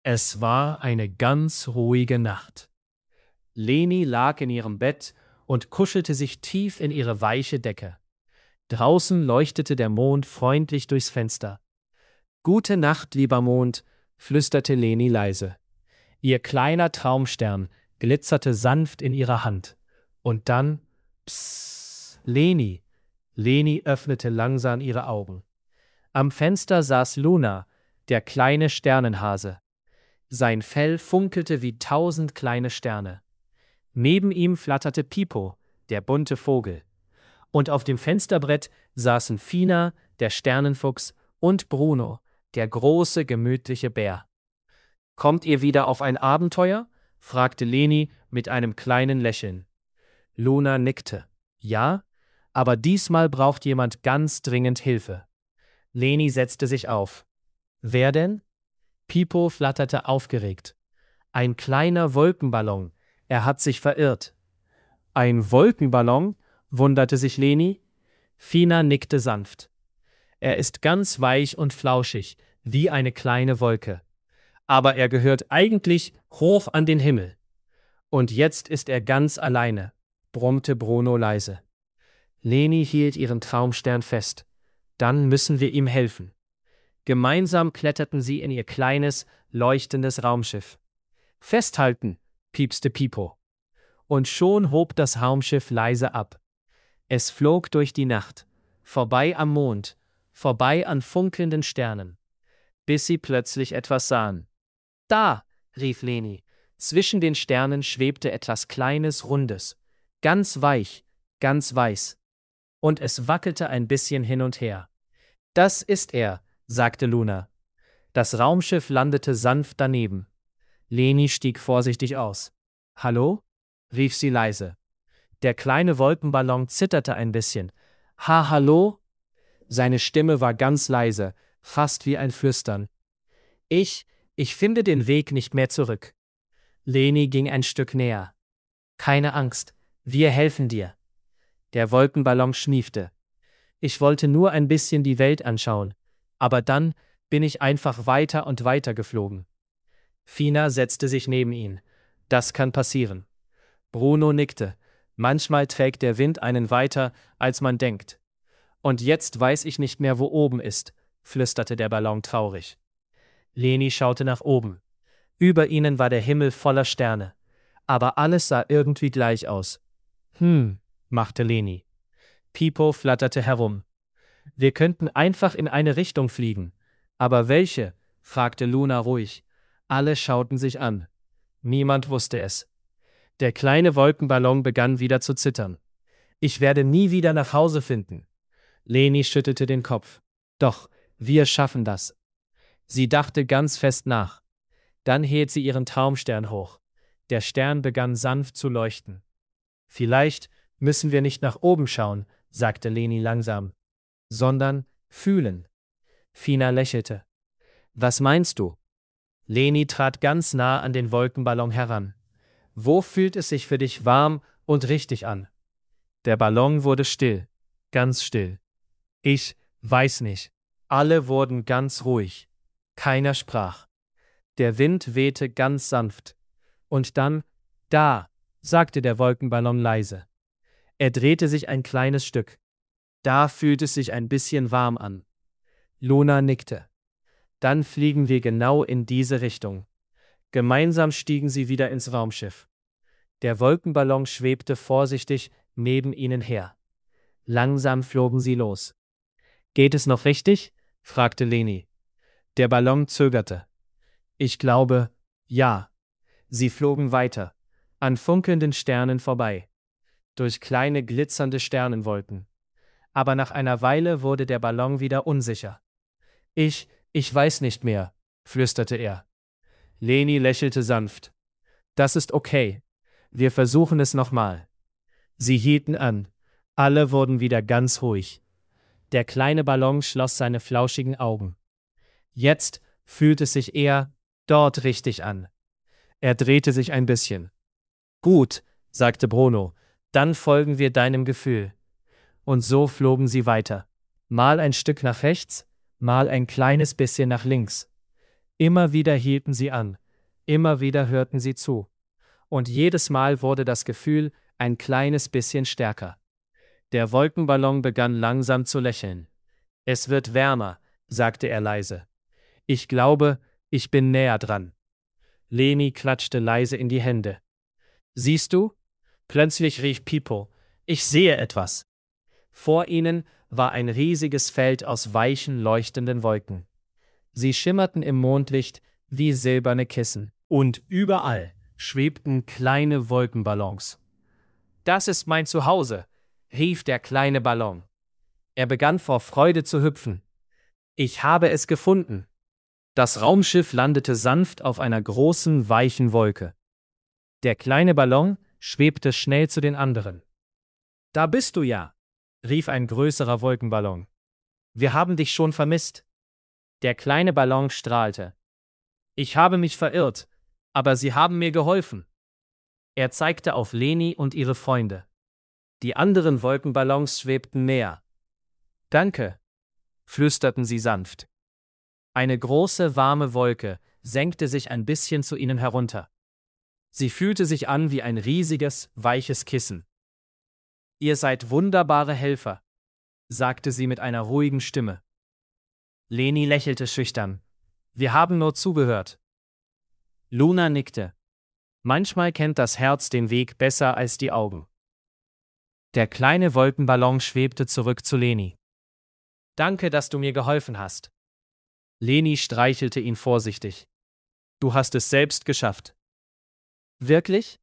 Es war eine ganz ruhige Nacht. Leni lag in ihrem Bett und kuschelte sich tief in ihre weiche Decke. Draußen leuchtete der Mond freundlich durchs Fenster. »Gute Nacht, lieber Mond«, flüsterte Leni leise. Ihr kleiner Traumstern glitzerte sanft in ihrer Hand. Und dann, psst, Leni. Leni öffnete langsam ihre Augen. Am Fenster saß Luna, der kleine Sternenhase. Sein Fell funkelte wie 1000 kleine Sterne. Neben ihm flatterte Pipo, der bunte Vogel. Und auf dem Fensterbrett saßen Fina, der Sternenfuchs, und Bruno, der große, gemütliche Bär. »Kommt ihr wieder auf ein Abenteuer?« fragte Leni mit einem kleinen Lächeln. Luna nickte. »Ja, aber diesmal braucht jemand ganz dringend Hilfe.« Leni setzte sich auf. »Wer denn?« Pipo flatterte aufgeregt. »Ein kleiner Wolkenballon. Er hat sich verirrt.« »Ein Wolkenballon?« wunderte sich Leni. Fina nickte sanft. »Er ist ganz weich und flauschig, wie eine kleine Wolke. Aber er gehört eigentlich hoch an den Himmel. Und jetzt ist er ganz alleine«, brummte Bruno leise. Leni hielt ihren Traumstern fest. »Dann müssen wir ihm helfen.« Gemeinsam kletterten sie in ihr kleines, leuchtendes Raumschiff. »Festhalten«, piepste Pipo. Und schon hob das Raumschiff leise ab. Es flog durch die Nacht, vorbei am Mond, vorbei an funkelnden Sternen, bis sie plötzlich etwas sahen. »Da«, rief Leni. Zwischen den Sternen schwebte etwas Kleines, Rundes, ganz weich, ganz weiß. Und es wackelte ein bisschen hin und her. »Das ist er«, sagte Luna. Das Raumschiff landete sanft daneben. Leni stieg vorsichtig aus. »Hallo?« rief sie leise. Der kleine Wolkenballon zitterte ein bisschen. »Hallo?« Seine Stimme war ganz leise, fast wie ein Flüstern. Ich finde den Weg nicht mehr zurück.« Leni ging ein Stück näher. »Keine Angst, wir helfen dir.« Der Wolkenballon schniefte. »Ich wollte nur ein bisschen die Welt anschauen, aber dann bin ich einfach weiter und weiter geflogen.« Fina setzte sich neben ihn. »Das kann passieren.« Bruno nickte. »Manchmal trägt der Wind einen weiter, als man denkt.« »Und jetzt weiß ich nicht mehr, wo oben ist«, flüsterte der Ballon traurig. Leni schaute nach oben. Über ihnen war der Himmel voller Sterne. Aber alles sah irgendwie gleich aus. Machte Leni. Pipo flatterte herum. »Wir könnten einfach in eine Richtung fliegen.« »Aber welche?« fragte Luna ruhig. Alle schauten sich an. Niemand wusste es. Der kleine Wolkenballon begann wieder zu zittern. »Ich werde nie wieder nach Hause finden.« Leni schüttelte den Kopf. »Doch, wir schaffen das.« Sie dachte ganz fest nach. Dann hielt sie ihren Traumstern hoch. Der Stern begann sanft zu leuchten. »Vielleicht müssen wir nicht nach oben schauen«, sagte Leni langsam, »sondern fühlen.« Fina lächelte. »Was meinst du?« Leni trat ganz nah an den Wolkenballon heran. »Wo fühlt es sich für dich warm und richtig an?« Der Ballon wurde still, ganz still. »Ich weiß nicht.« Alle wurden ganz ruhig. Keiner sprach. Der Wind wehte ganz sanft. Und dann, »Da«, sagte der Wolkenballon leise. Er drehte sich ein kleines Stück. Da fühlt es sich ein bisschen warm an. Luna nickte. »Dann fliegen wir genau in diese Richtung.« Gemeinsam stiegen sie wieder ins Raumschiff. Der Wolkenballon schwebte vorsichtig neben ihnen her. Langsam flogen sie los. »Geht es noch richtig?« fragte Leni. Der Ballon zögerte. »Ich glaube, ja.« Sie flogen weiter, an funkelnden Sternen vorbei, durch kleine glitzernde Sternenwolken. Aber nach einer Weile wurde der Ballon wieder unsicher. Ich weiß nicht mehr«, flüsterte er. Leni lächelte sanft. »Das ist okay. Wir versuchen es nochmal.« Sie hielten an. Alle wurden wieder ganz ruhig. Der kleine Ballon schloss seine flauschigen Augen. Jetzt fühlt es sich eher dort richtig an. Er drehte sich ein bisschen. »Gut«, sagte Bruno, »dann folgen wir deinem Gefühl.« Und so flogen sie weiter. Mal ein Stück nach rechts, mal ein kleines bisschen nach links. Immer wieder hielten sie an, immer wieder hörten sie zu. Und jedes Mal wurde das Gefühl ein kleines bisschen stärker. Der Wolkenballon begann langsam zu lächeln. Es wird wärmer, sagte er leise. Ich glaube, ich bin näher dran. Leni klatschte leise in die Hände. Siehst du? Plötzlich rief Pipo. Ich sehe etwas. Vor ihnen war ein riesiges Feld aus weichen, leuchtenden Wolken. Sie schimmerten im Mondlicht wie silberne Kissen. Und überall schwebten kleine Wolkenballons. Das ist mein Zuhause, rief der kleine Ballon. Er begann vor Freude zu hüpfen. Ich habe es gefunden. Das Raumschiff landete sanft auf einer großen, weichen Wolke. Der kleine Ballon schwebte schnell zu den anderen. Da bist du ja, rief ein größerer Wolkenballon. Wir haben dich schon vermisst. Der kleine Ballon strahlte. Ich habe mich verirrt, aber sie haben mir geholfen. Er zeigte auf Leni und ihre Freunde. Die anderen Wolkenballons schwebten näher. Danke, flüsterten sie sanft. Eine große, warme Wolke senkte sich ein bisschen zu ihnen herunter. Sie fühlte sich an wie ein riesiges, weiches Kissen. Ihr seid wunderbare Helfer, sagte sie mit einer ruhigen Stimme. Leni lächelte schüchtern. Wir haben nur zugehört. Luna nickte. Manchmal kennt das Herz den Weg besser als die Augen. Der kleine Wolkenballon schwebte zurück zu Leni. Danke, dass du mir geholfen hast. Leni streichelte ihn vorsichtig. Du hast es selbst geschafft. Wirklich?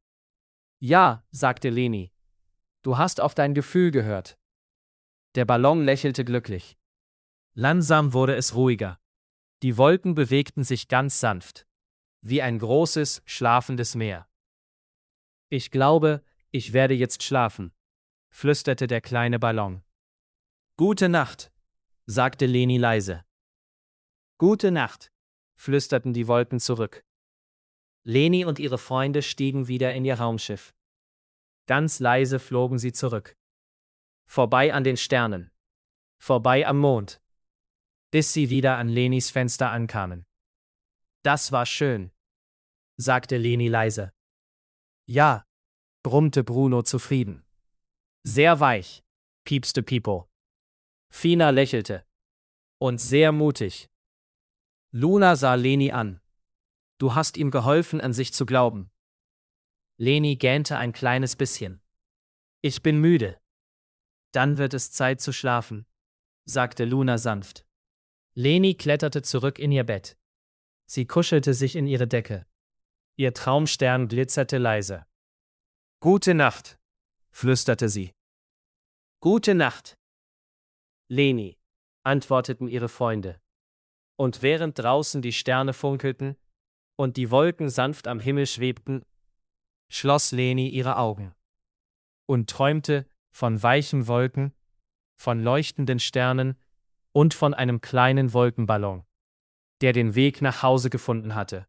Ja, sagte Leni. Du hast auf dein Gefühl gehört. Der Ballon lächelte glücklich. Langsam wurde es ruhiger. Die Wolken bewegten sich ganz sanft. Wie ein großes, schlafendes Meer. Ich glaube, ich werde jetzt schlafen, flüsterte der kleine Ballon. Gute Nacht, sagte Leni leise. Gute Nacht, flüsterten die Wolken zurück. Leni und ihre Freunde stiegen wieder in ihr Raumschiff. Ganz leise flogen sie zurück. Vorbei an den Sternen. Vorbei am Mond. Bis sie wieder an Lenis Fenster ankamen. Das war schön, sagte Leni leise. Ja, brummte Bruno zufrieden. Sehr weich, piepste Pipo. Fina lächelte. Und sehr mutig. Luna sah Leni an. Du hast ihm geholfen, an sich zu glauben. Leni gähnte ein kleines bisschen. Ich bin müde. Dann wird es Zeit zu schlafen, sagte Luna sanft. Leni kletterte zurück in ihr Bett. Sie kuschelte sich in ihre Decke. Ihr Traumstern glitzerte leise. Gute Nacht, flüsterte sie. Gute Nacht, Leni, antworteten ihre Freunde. Und während draußen die Sterne funkelten und die Wolken sanft am Himmel schwebten, schloss Leni ihre Augen und träumte von weichen Wolken, von leuchtenden Sternen und von einem kleinen Wolkenballon, der den Weg nach Hause gefunden hatte.